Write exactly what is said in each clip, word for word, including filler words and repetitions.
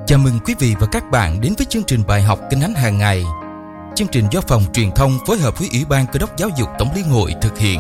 Chào mừng quý vị và các bạn đến với chương trình bài học Kinh Thánh hàng ngày. Chương trình do Phòng Truyền thông phối hợp với Ủy ban Cơ đốc Giáo dục Tổng Liên hội thực hiện.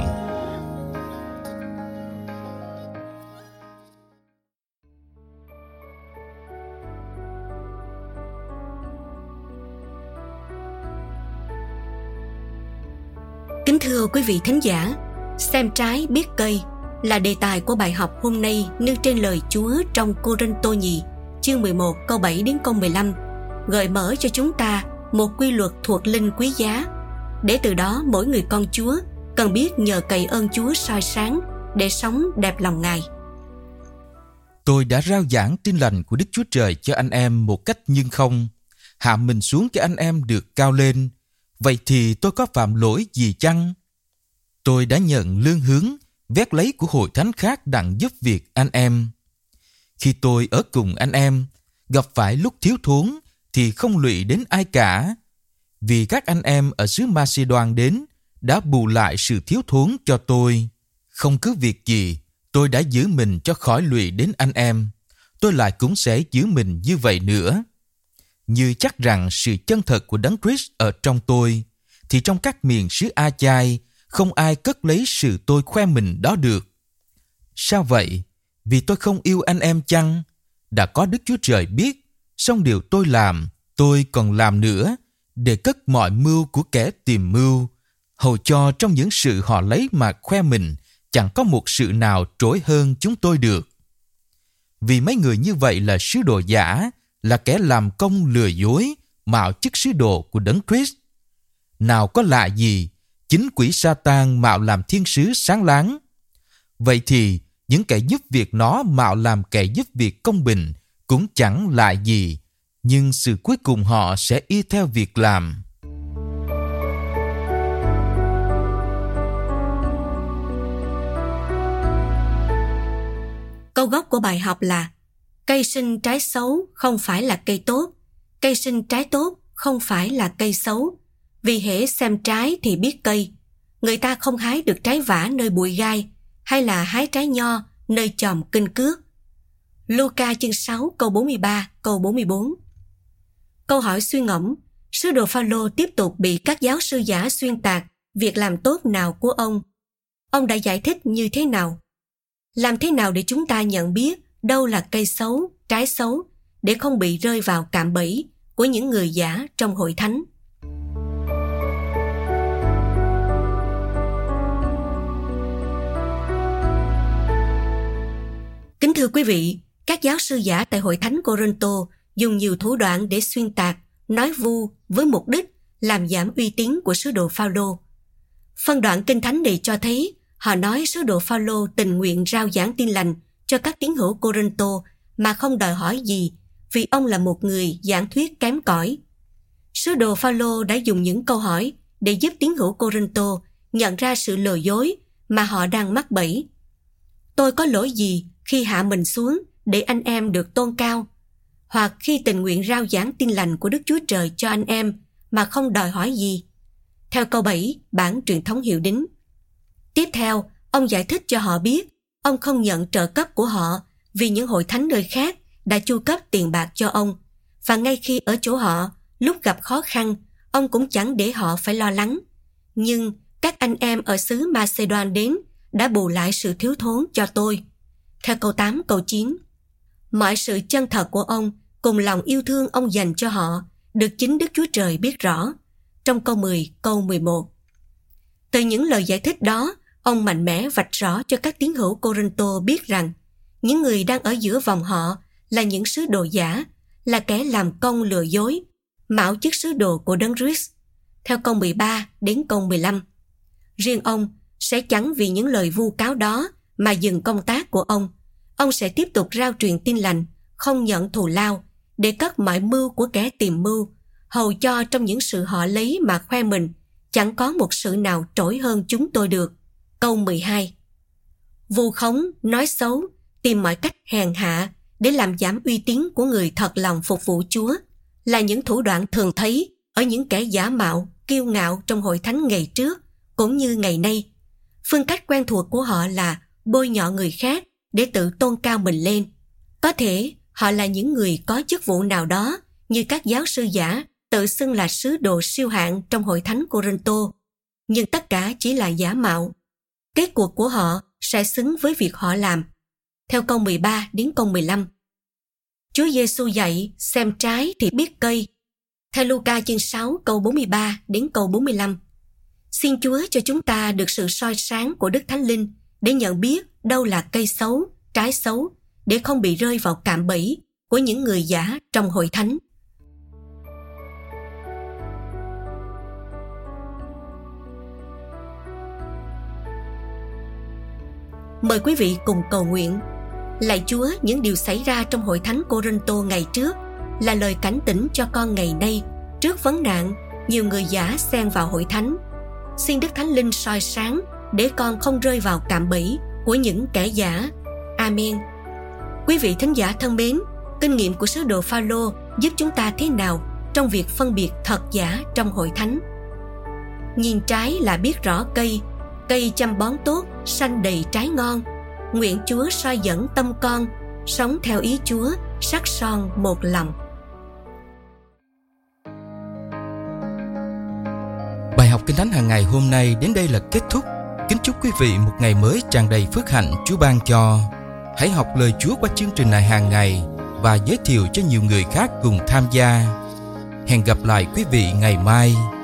Kính thưa quý vị thính giả, xem trái biết cây là đề tài của bài học hôm nay nêu trên lời Chúa trong Cô-rinh-tô nhì chương mười một câu bảy đến câu mười lăm, gợi mở cho chúng ta một quy luật thuộc linh quý giá, để từ đó mỗi người con Chúa cần biết nhờ cậy ơn Chúa soi sáng để sống đẹp lòng Ngài. Tôi đã rao giảng tin lành của Đức Chúa Trời cho anh em một cách nhưng không, hạ mình xuống cho anh em được cao lên. Vậy thì tôi có phạm lỗi gì chăng? Tôi đã nhận lương hướng, vét lấy của hội thánh khác đặng giúp việc anh em. Khi tôi ở cùng anh em, gặp phải lúc thiếu thốn thì không lụy đến ai cả, vì các anh em ở xứ Ma-xê-đoan đến đã bù lại sự thiếu thốn cho tôi. Không cứ việc gì, tôi đã giữ mình cho khỏi lụy đến anh em. Tôi lại cũng sẽ giữ mình như vậy nữa. Như chắc rằng sự chân thật của Đấng Christ ở trong tôi, thì trong các miền xứ A-chai không ai cất lấy sự tôi khoe mình đó được. Sao vậy? Vì tôi không yêu anh em chăng? Đã có Đức Chúa Trời biết, song điều tôi làm, tôi còn làm nữa, để cất mọi mưu của kẻ tìm mưu, hầu cho trong những sự họ lấy mà khoe mình, chẳng có một sự nào trỗi hơn chúng tôi được. Vì mấy người như vậy là sứ đồ giả, là kẻ làm công lừa dối, mạo chức sứ đồ của Đấng Christ. Nào có lạ gì, chính quỷ Sa-tan mạo làm thiên sứ sáng láng. Vậy thì, những kẻ giúp việc nó mạo làm kẻ giúp việc công bình cũng chẳng lạ gì, nhưng sự cuối cùng họ sẽ y theo việc làm. Câu gốc của bài học là: cây sinh trái xấu không phải là cây tốt, cây sinh trái tốt không phải là cây xấu. Vì hễ xem trái thì biết cây. Người ta không hái được trái vả nơi bụi gai, hay là hái trái nho nơi chòm kinh cước. Luca chương sáu câu bốn mươi ba, câu bốn mươi bốn. Câu hỏi suy ngẫm: sứ đồ Phao-lô tiếp tục bị các giáo sư giả xuyên tạc việc làm tốt nào của ông. Ông đã giải thích như thế nào? Làm thế nào để chúng ta nhận biết đâu là cây xấu, trái xấu, để không bị rơi vào cạm bẫy của những người giả trong hội thánh? Kính thưa quý vị, các giáo sư giả tại hội thánh Cô-rinh-tô dùng nhiều thủ đoạn để xuyên tạc, nói vu với mục đích làm giảm uy tín của sứ đồ Phao-lô. Phân đoạn kinh thánh này cho thấy họ nói sứ đồ Phao-lô tình nguyện rao giảng tin lành cho các tín hữu Cô-rinh-tô mà không đòi hỏi gì, vì ông là một người giảng thuyết kém cỏi. Sứ đồ Phao-lô đã dùng những câu hỏi để giúp tín hữu Cô-rinh-tô nhận ra sự lừa dối mà họ đang mắc bẫy. Tôi có lỗi gì khi hạ mình xuống để anh em được tôn cao, hoặc khi tình nguyện rao giảng tin lành của Đức Chúa Trời cho anh em mà không đòi hỏi gì? Theo câu bảy, bản truyền thống hiệu đính. Tiếp theo, ông giải thích cho họ biết ông không nhận trợ cấp của họ vì những hội thánh nơi khác đã chu cấp tiền bạc cho ông, và ngay khi ở chỗ họ, lúc gặp khó khăn, ông cũng chẳng để họ phải lo lắng. Nhưng các anh em ở xứ Ma-xê-đoan đến đã bù lại sự thiếu thốn cho tôi. Theo câu tám, câu chín, mọi sự chân thật của ông cùng lòng yêu thương ông dành cho họ được chính Đức Chúa Trời biết rõ. Trong câu mười, câu mười một. Từ những lời giải thích đó, ông mạnh mẽ vạch rõ cho các tín hữu Cô-rinh-tô biết rằng những người đang ở giữa vòng họ là những sứ đồ giả, là kẻ làm công lừa dối, mạo chức sứ đồ của Đấng Christ. Theo câu mười ba đến câu mười lăm. Riêng ông sẽ chẳng vì những lời vu cáo đó mà dừng công tác của ông. Ông sẽ tiếp tục rao truyền tin lành, không nhận thù lao, để cất mọi mưu của kẻ tìm mưu, hầu cho trong những sự họ lấy mà khoe mình, chẳng có một sự nào trỗi hơn chúng tôi được. Câu mười hai. Vu khống, nói xấu, tìm mọi cách hèn hạ để làm giảm uy tín của người thật lòng phục vụ Chúa là những thủ đoạn thường thấy ở những kẻ giả mạo, kiêu ngạo trong hội thánh ngày trước cũng như ngày nay. Phương cách quen thuộc của họ là bôi nhọ người khác để tự tôn cao mình lên. Có thể họ là những người có chức vụ nào đó, như các giáo sư giả tự xưng là sứ đồ siêu hạng trong hội thánh Cô-rinh-tô, nhưng tất cả chỉ là giả mạo. Kết cuộc của họ sẽ xứng với việc họ làm. Theo câu mười ba đến câu mười lăm, Chúa Giêsu dạy xem trái thì biết cây. Theo Luca chương sáu câu bốn mươi ba đến câu bốn mươi lăm, xin Chúa cho chúng ta được sự soi sáng của Đức Thánh Linh để nhận biết đâu là cây xấu, trái xấu, để không bị rơi vào cạm bẫy của những người giả trong hội thánh. Mời quý vị cùng cầu nguyện. Lạy Chúa, những điều xảy ra trong hội thánh Cô-rinh-tô ngày trước là lời cảnh tỉnh cho con ngày nay. Trước vấn nạn, nhiều người giả xen vào hội thánh. Xin Đức Thánh Linh soi sáng để con không rơi vào cạm bẫy của những kẻ giả. Amen. Quý vị thính giả thân mến, kinh nghiệm của sứ đồ Phao-lô giúp chúng ta thế nào trong việc phân biệt thật giả trong hội thánh? Nhìn trái là biết rõ cây, cây chăm bón tốt, xanh đầy trái ngon. Nguyện Chúa soi dẫn tâm con, sống theo ý Chúa, sắc son một lòng. Bài học Kinh Thánh hàng ngày hôm nay đến đây là kết thúc. Kính chúc quý vị một ngày mới tràn đầy phước hạnh Chúa ban cho. Hãy học lời Chúa qua chương trình này hàng ngày và giới thiệu cho nhiều người khác cùng tham gia. Hẹn gặp lại quý vị ngày mai.